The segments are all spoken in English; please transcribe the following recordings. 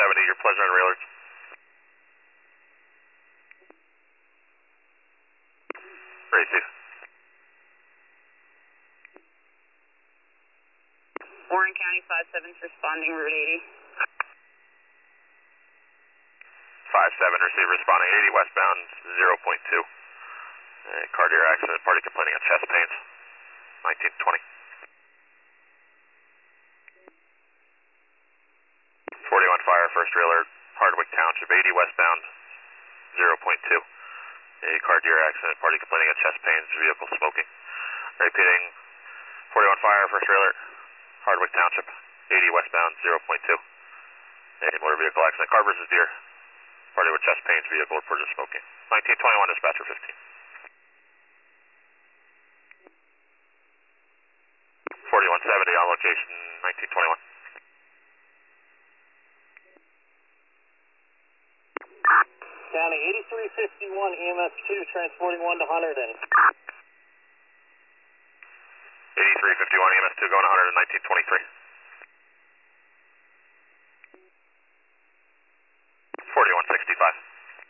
7170, your Pleasure and Railers. Receive. Warren County 57's responding, Route 80. 57, receive, responding 80 westbound, 0.2. Car deer accident, party complaining of chest pains, 1920. 41 fire, first trailer, Hardwick Township, 80 westbound, 0.2. Car deer accident, party complaining of chest pains, vehicle smoking. Repeating, 41 fire, first trailer, Hardwick Township, 80 westbound, 0.2. Motor vehicle accident, car versus deer, party with chest pains, vehicle reported smoking. 1921, dispatcher 15. 4170 on location, 1921. County 8351 EMS 2 transporting 1 to Hunterdon. 8351 EMS 2 going to 100 in 1923. 4165.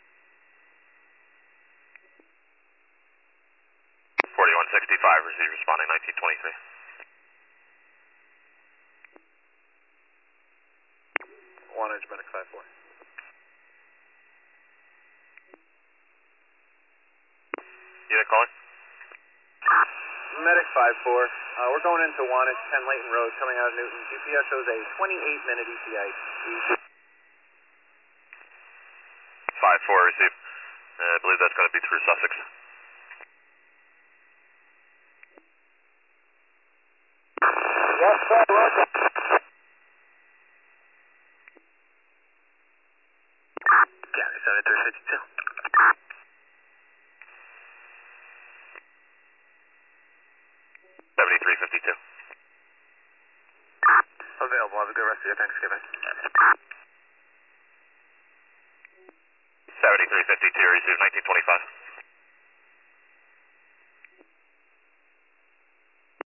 4165, receive, responding 1923. One inch medic 54. Unit calling? Medic 54. We're going into Wantage, 10 Layton Road, coming out of Newton. GPS shows a 28-minute ETA. 54, receive. I believe that's going to be through Sussex. Yes, sir, roger. County 7352. Available. Have a good rest of your Thanksgiving. 7352, receive 1925.